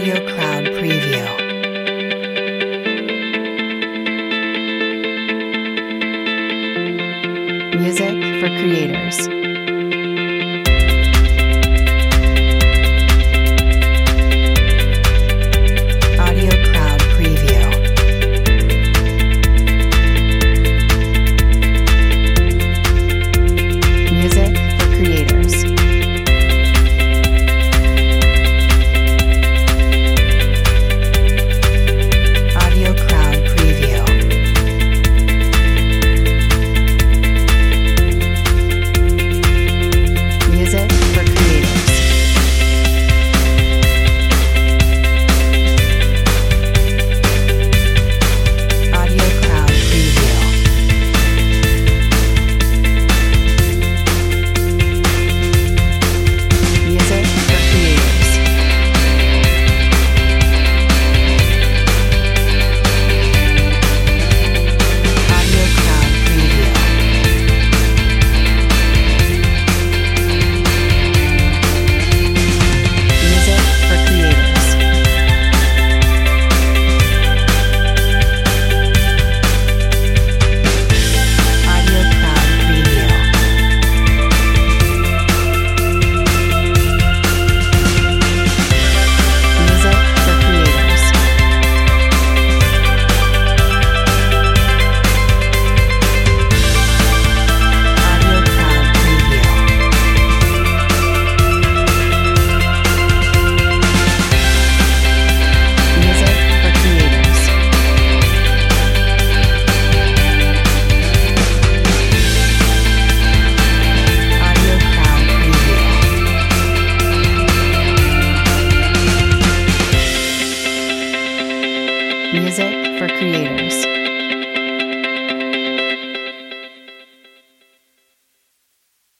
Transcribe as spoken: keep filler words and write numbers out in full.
Audio Crowd Preview. Music for creators. Audio Crowd Preview. Music for creators. Audio Crowd Preview. Music for creators. Audio Crowd Preview. Music for creators. Audio Crowd Preview. Music for creators. Audio Crowd Preview. Music for creators. Audio Crowd Preview. Music for creators. Audio Crowd Preview. Music for creators.